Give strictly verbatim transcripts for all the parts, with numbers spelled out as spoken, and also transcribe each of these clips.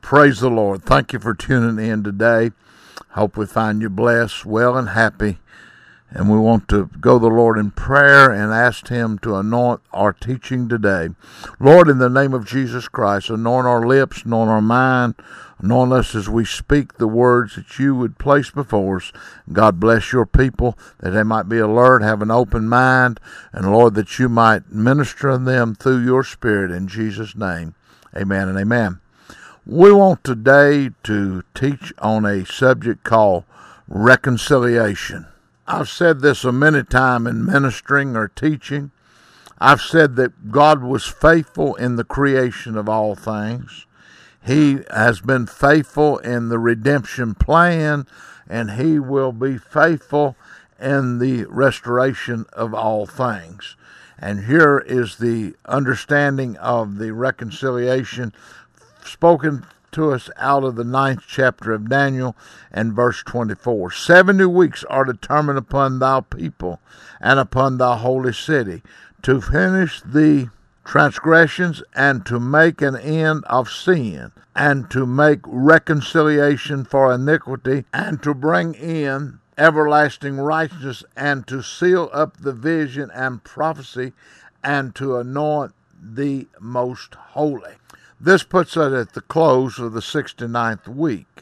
Praise the Lord. Thank you for tuning in today. Hope we find you blessed, well, and happy. And we want to go to the Lord in prayer and ask Him to anoint our teaching today. Lord, in the name of Jesus Christ, anoint our lips, anoint our mind, anoint us as we speak the words that you would place before us. God bless your people, that they might be alert, have an open mind, and Lord, that you might minister to them through your Spirit in Jesus' name. Amen and amen. We want today to teach on a subject called reconciliation. I've said this a many times in ministering or teaching. I've said that God was faithful in the creation of all things. He has been faithful in the redemption plan, and He will be faithful in the restoration of all things. And here is the understanding of the reconciliation spoken to us out of the ninth chapter of Daniel and verse twenty-four. Seventy weeks are determined upon thy people and upon thy holy city, to finish the transgressions and to make an end of sin, and to make reconciliation for iniquity, and to bring in everlasting righteousness, and to seal up the vision and prophecy, and to anoint the most holy. This puts us at the close of the sixty-ninth week,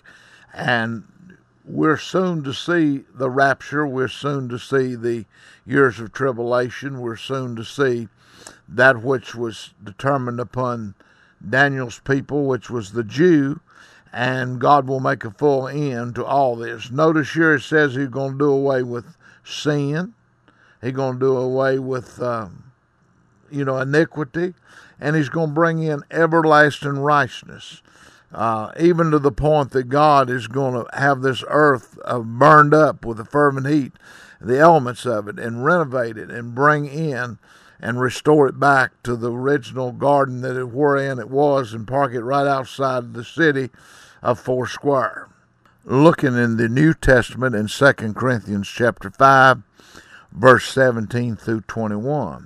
and we're soon to see the rapture. We're soon to see the years of tribulation. We're soon to see that which was determined upon Daniel's people, which was the Jew, and God will make a full end to all this. Notice here it says He's going to do away with sin. He's going to do away with, um, you know, iniquity. And He's going to bring in everlasting righteousness, uh, even to the point that God is going to have this earth uh, burned up with a fervent heat, the elements of it, and renovate it and bring in and restore it back to the original garden that it wherein it was, and park it right outside the city of Foursquare. Looking in the New Testament in Second Corinthians chapter five, verse seventeen through twenty-one.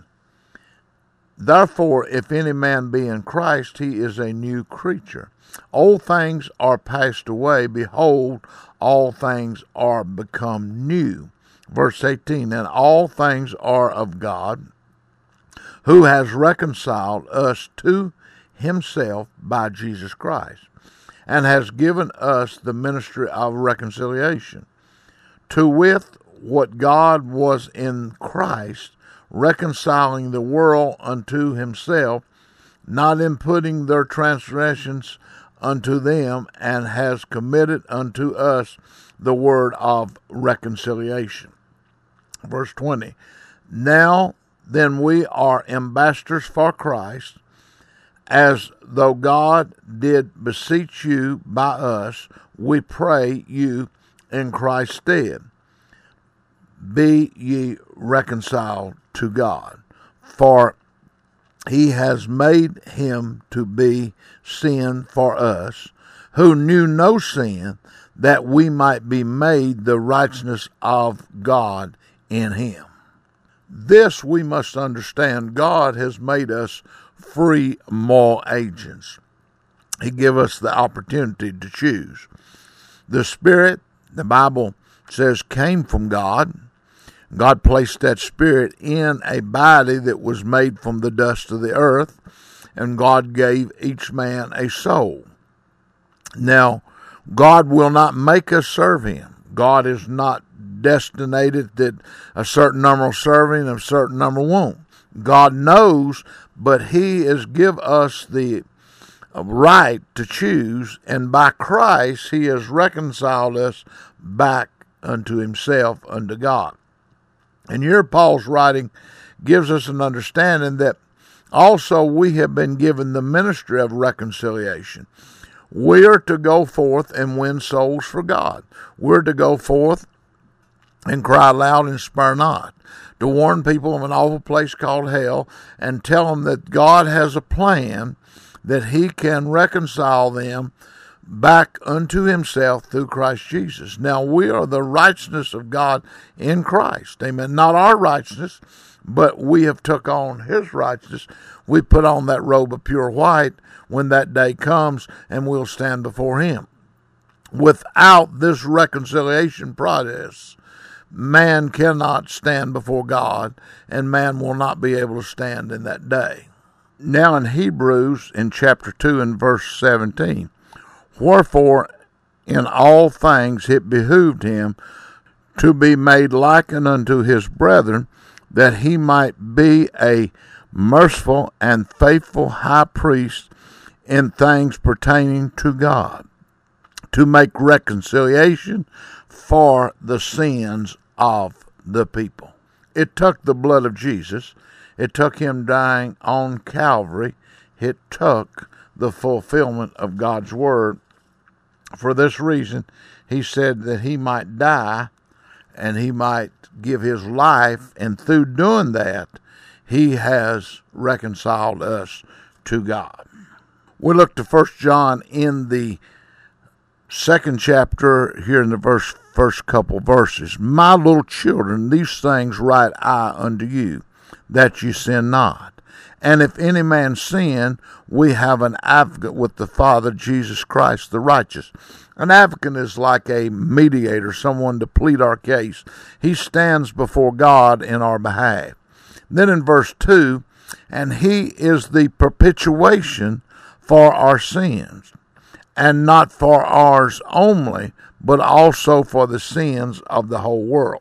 Therefore, if any man be in Christ, he is a new creature. Old things are passed away. Behold, all things are become new. Verse eighteen, and all things are of God, who has reconciled us to Himself by Jesus Christ, and has given us the ministry of reconciliation. To wit, what God was in Christ, reconciling the world unto Himself, not imputing their transgressions unto them, and has committed unto us the word of reconciliation. Verse twenty, now then we are ambassadors for Christ, as though God did beseech you by us, we pray you in Christ's stead, be ye reconciled to God. For He has made Him to be sin for us, who knew no sin, that we might be made the righteousness of God in Him. This we must understand. God has made us free moral agents. He gave us the opportunity to choose. The Spirit, the Bible says, came from God. God placed that Spirit in a body that was made from the dust of the earth, and God gave each man a soul. Now, God will not make us serve Him. God is not destinated that a certain number will serve Him and a certain number won't. God knows, but He has given us the right to choose, and by Christ He has reconciled us back unto Himself, unto God. And here Paul's writing gives us an understanding that also we have been given the ministry of reconciliation. We are to go forth and win souls for God. We're to go forth and cry loud and spare not, to warn people of an awful place called hell, and tell them that God has a plan that He can reconcile them back unto Himself through Christ Jesus. Now we are the righteousness of God in Christ. Amen. Not our righteousness, but we have took on his righteousness. We put on that robe of pure white when that day comes, and we'll stand before him. Without this reconciliation process, man cannot stand before God, and man will not be able to stand in that day. Now in Hebrews, in chapter two and verse seventeen, wherefore in all things it behooved him to be made like unto his brethren, that he might be a merciful and faithful high priest in things pertaining to God, to make reconciliation for the sins of the people. It took the blood of Jesus. It took him dying on Calvary. It took the fulfillment of God's word. For this reason, he said that he might die and he might give his life, and through doing that, he has reconciled us to God. We look to First John in the second chapter, here in the verse, first couple verses. My little children, these things write I unto you, that you sin not. And if any man sin, we have an advocate with the Father, Jesus Christ the righteous. An advocate is like a mediator, someone to plead our case. He stands before God in our behalf. Then in verse two, and he is the perpetuation for our sins, and not for ours only, but also for the sins of the whole world.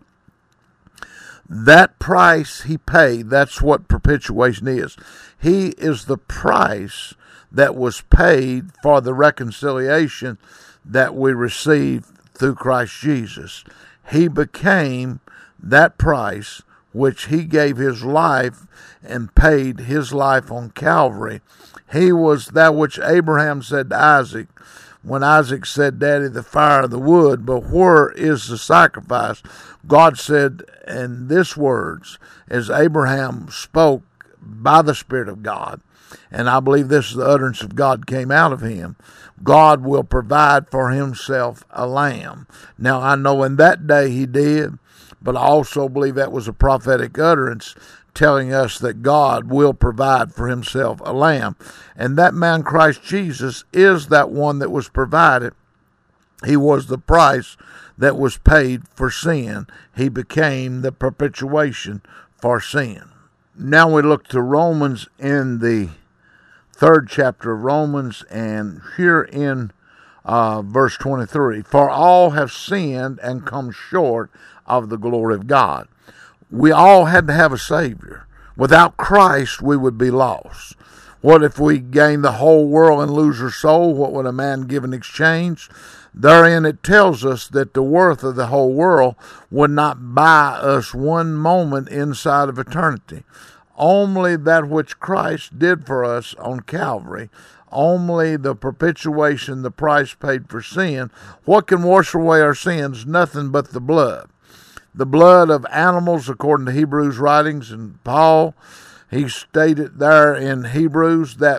That price he paid, that's what perpetuation is. He is the price that was paid for the reconciliation that we received through Christ Jesus. He became that price which he gave his life and paid his life on Calvary. He was that which Abraham said to Isaac, when Isaac said, Daddy, the fire and the wood, but where is the sacrifice? God said in this words, as Abraham spoke by the Spirit of God, and I believe this is the utterance of God came out of him, God will provide for himself a lamb. Now I know in that day he did, but I also believe that was a prophetic utterance telling us that God will provide for himself a lamb. And that man, Christ Jesus, is that one that was provided. He was the price that was paid for sin. He became the perpetuation for sin. Now we look to Romans in the third chapter of Romans, and here in uh, verse twenty-three, for all have sinned and come short of the glory of God. We all had to have a Savior. Without Christ, we would be lost. What if we gain the whole world and lose our soul? What would a man give in exchange? Therein it tells us that the worth of the whole world would not buy us one moment inside of eternity. Only that which Christ did for us on Calvary, only the perpetuation, the price paid for sin. What can wash away our sins? Nothing but the blood. The blood of animals, according to Hebrews writings, and Paul, he stated there in Hebrews that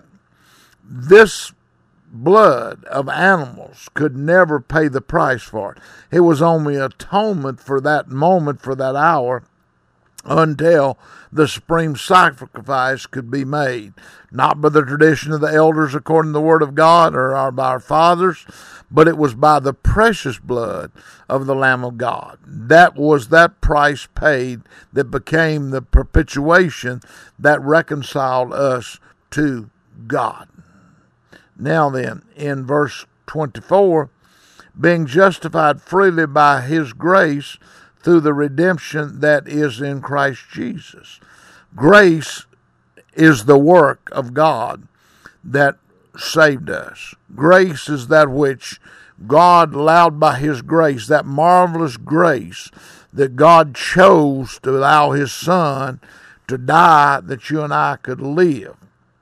this blood of animals could never pay the price for it. It was only atonement for that moment, for that hour, until the supreme sacrifice could be made, not by the tradition of the elders according to the word of God or by our fathers, but it was by the precious blood of the Lamb of God. That was that price paid that became the perpetuation that reconciled us to God. Now then, in verse twenty-four, being justified freely by his grace through the redemption that is in Christ Jesus. Grace is the work of God that saved us. Grace is that which God allowed by his grace, that marvelous grace that God chose to allow his Son to die that you and I could live.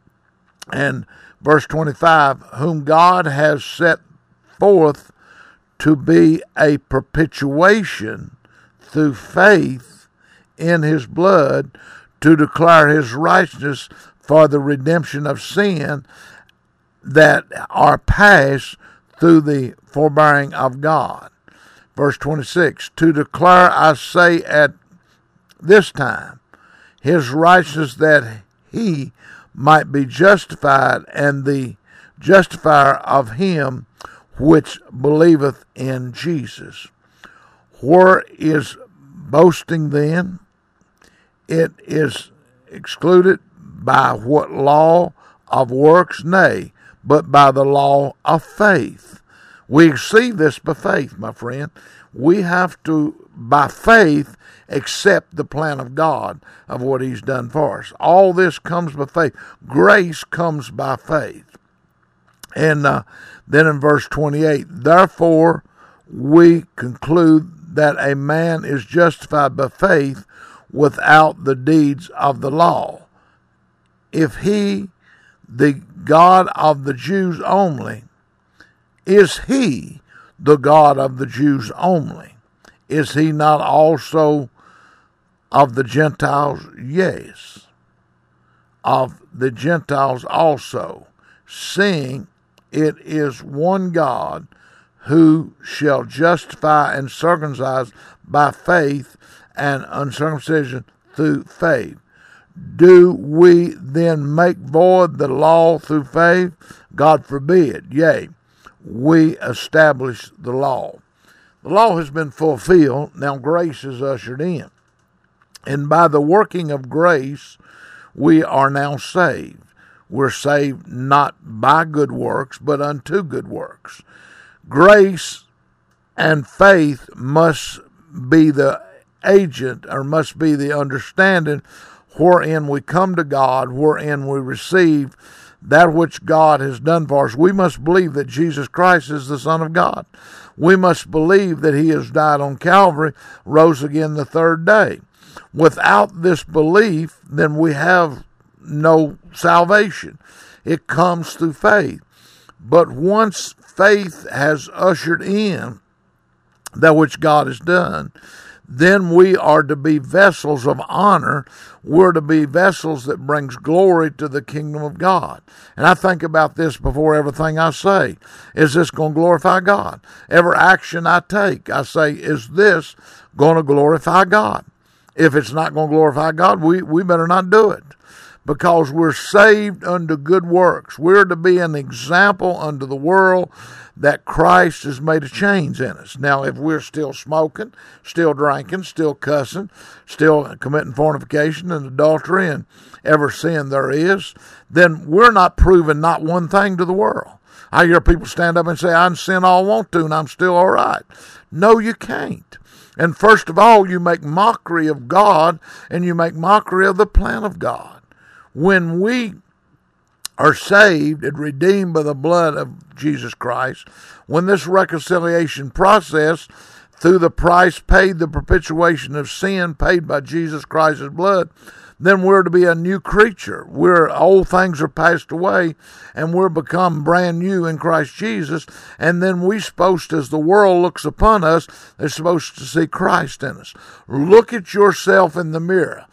And verse twenty-five, whom God has set forth to be a perpetuation through faith in his blood, to declare his righteousness for the redemption of sin that are past through the forbearing of God. Verse twenty-six, to declare, I say, at this time, his righteousness, that he might be justified, and the justifier of him which believeth in Jesus. Where is boasting then? It is excluded by what law of works? Nay, but by the law of faith. We receive this by faith, my friend. We have to, by faith, accept the plan of God of what he's done for us. All this comes by faith. Grace comes by faith. And uh, then in verse twenty-eight, therefore we conclude that a man is justified by faith without the deeds of the law. If he, the God of the Jews only, is he the God of the Jews only? Is he not also of the Gentiles? Yes, of the Gentiles also, seeing it is one God who shall justify and circumcise by faith, and uncircumcision through faith. Do we then make void the law through faith? God forbid. Yea, we establish the law. The law has been fulfilled. Now grace is ushered in. And by the working of grace, we are now saved. We're saved not by good works, but unto good works. Grace and faith must be the agent, or must be the understanding wherein we come to God, wherein we receive that which God has done for us. We must believe that Jesus Christ is the Son of God. We must believe that he has died on Calvary, rose again the third day. Without this belief, then we have no salvation. It comes through faith. But once faith has ushered in that which God has done, then we are to be vessels of honor. We're to be vessels that brings glory to the kingdom of God. And I think about this before everything I say. Is this going to glorify God? Every action I take, I say, is this going to glorify God? If it's not going to glorify God, we, we better not do it. Because we're saved unto good works. We're to be an example unto the world that Christ has made a change in us. Now, if we're still smoking, still drinking, still cussing, still committing fornication and adultery and every sin there is, then we're not proving not one thing to the world. I hear people stand up and say, I can sin all I want to and I'm still all right. No, you can't. And first of all, you make mockery of God and you make mockery of the plan of God. When we are saved and redeemed by the blood of Jesus Christ, when this reconciliation process, through the price paid, the propitiation of sin paid by Jesus Christ's blood, then we're to be a new creature. We're old things are passed away, and we're become brand new in Christ Jesus. And then we're supposed to, as the world looks upon us, they're supposed to see Christ in us. Look at yourself in the mirror.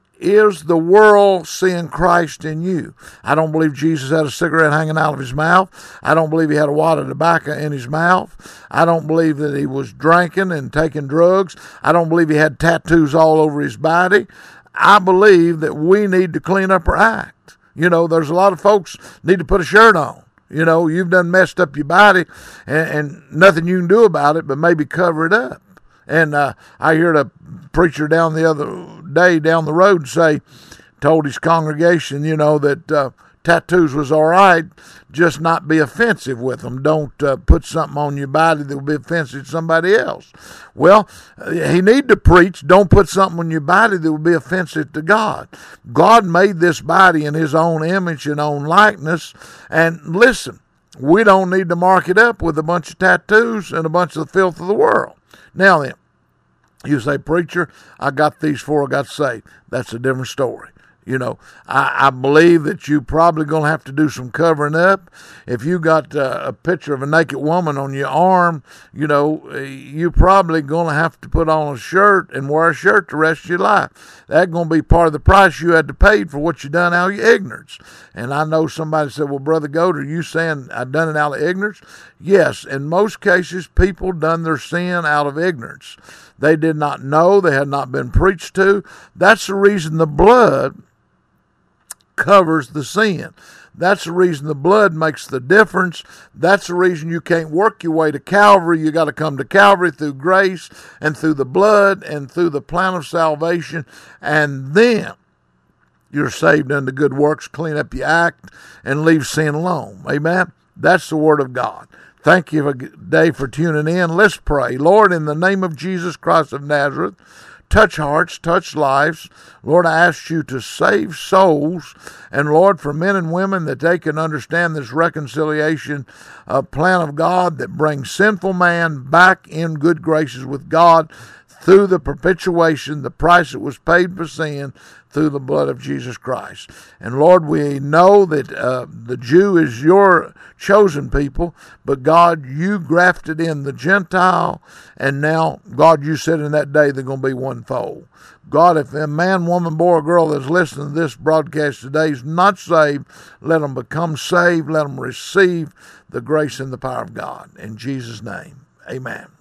Is the world seeing Christ in you? I don't believe Jesus had a cigarette hanging out of his mouth. I don't believe he had a wad of tobacco in his mouth. I don't believe that he was drinking and taking drugs. I don't believe he had tattoos all over his body. I believe that we need to clean up our act. You know, there's a lot of folks need to put a shirt on. You know, you've done messed up your body and, and nothing you can do about it but maybe cover it up. And uh, I heard a preacher down the other day down the road say, told his congregation, you know, that uh, tattoos was all right, just not be offensive with them. Don't uh, put something on your body that will be offensive to somebody else. Well, he need to preach, don't put something on your body that will be offensive to God. God made this body in his own image and own likeness. And listen, we don't need to mark it up with a bunch of tattoos and a bunch of the filth of the world. Now then, you say, preacher, I got these four, I got saved. That's a different story. You know, I, I believe that you probably going to have to do some covering up. If you got uh, a picture of a naked woman on your arm, you know, you probably going to have to put on a shirt and wear a shirt the rest of your life. That's going to be part of the price you had to pay for what you done out of your ignorance. And I know somebody said, well, Brother Goat, are you saying I done it out of ignorance? Yes, in most cases, people done their sin out of ignorance. They did not know. They had not been preached to. That's the reason the blood covers the sin. That's the reason the blood makes the difference. That's the reason you can't work your way to Calvary. You got to come to Calvary through grace and through the blood and through the plan of salvation. And then you're saved unto good works, clean up your act, and leave sin alone. Amen? That's the Word of God. Thank you today for tuning in. Let's pray. Lord, in the name of Jesus Christ of Nazareth, touch hearts, touch lives. Lord, I ask you to save souls. And Lord, for men and women, that they can understand this reconciliation uh, plan of God that brings sinful man back in good graces with God through the perpetuation, the price that was paid for sin, through the blood of Jesus Christ. And Lord, we know that uh, the Jew is your chosen people, but God, you grafted in the Gentile, and now, God, you said in that day they're going to be one fold. God, if a man, woman, boy, or girl that's listening to this broadcast today is not saved, let them become saved, let them receive the grace and the power of God. In Jesus' name, amen.